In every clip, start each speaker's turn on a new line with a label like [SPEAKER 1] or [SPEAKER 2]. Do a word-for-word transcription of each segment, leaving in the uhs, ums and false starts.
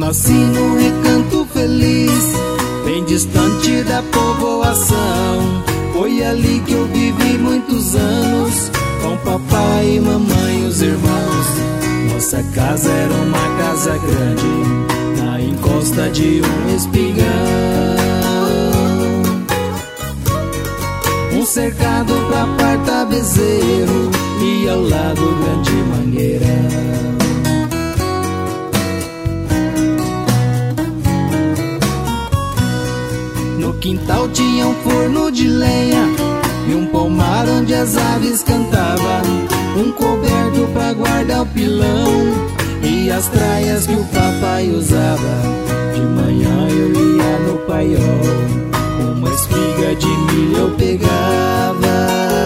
[SPEAKER 1] nasci num recanto feliz, bem distante da povoação. Foi ali que eu vivi muitos anos, com papai e mamãe e os irmãos. Nossa casa era uma casa grande, na encosta de um espigão. Um cercado pra parta bezerro e ao lado grande mangueirão. No quintal tinha um forno de lenha e um pomar onde as aves cantavam, um coberto pra guardar o pilão e as traias que o papai usava. De manhã eu ia no paiol, uma espiga de milho eu pegava,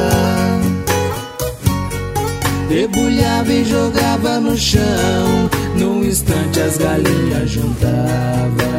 [SPEAKER 1] debulhava e jogava no chão, num instante as galinhas juntava.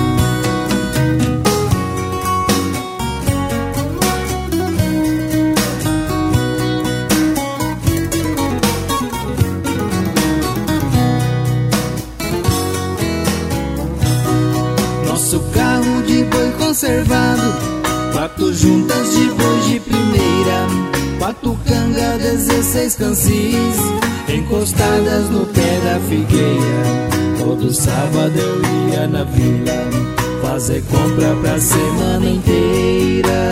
[SPEAKER 1] Nosso carro de boi conservado, quatro juntas de bois de primeira, quatro canga, dezesseis cansis, encostadas no pé da figueira. Todo sábado eu ia na vila, fazer compra pra semana inteira.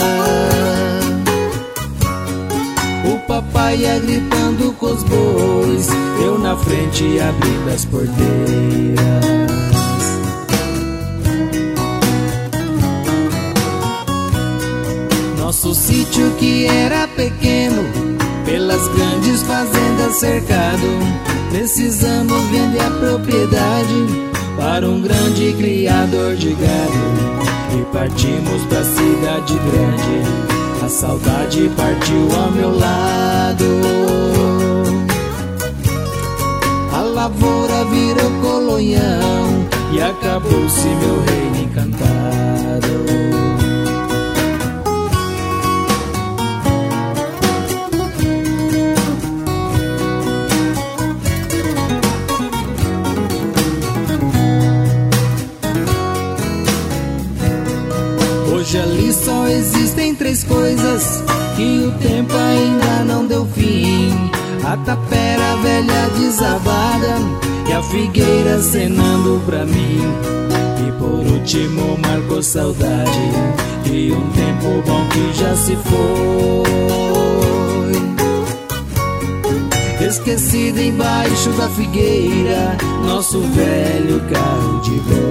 [SPEAKER 1] O papai ia gritando com os bois, eu na frente abrindo as porteiras. Nosso sítio que era pequeno, pelas grandes fazendas cercado, precisamos vender a propriedade para um grande criador de gado. E partimos pra cidade grande, a saudade partiu ao meu lado. A lavoura virou colonhão e acabou-se meu reino encantado. Hoje ali só existem três coisas que o tempo ainda não deu fim: a tapera velha desabada e a figueira acenando pra mim. E por último marcou saudade e um tempo bom que já se foi. Esquecido embaixo da figueira, nosso velho carro de boi.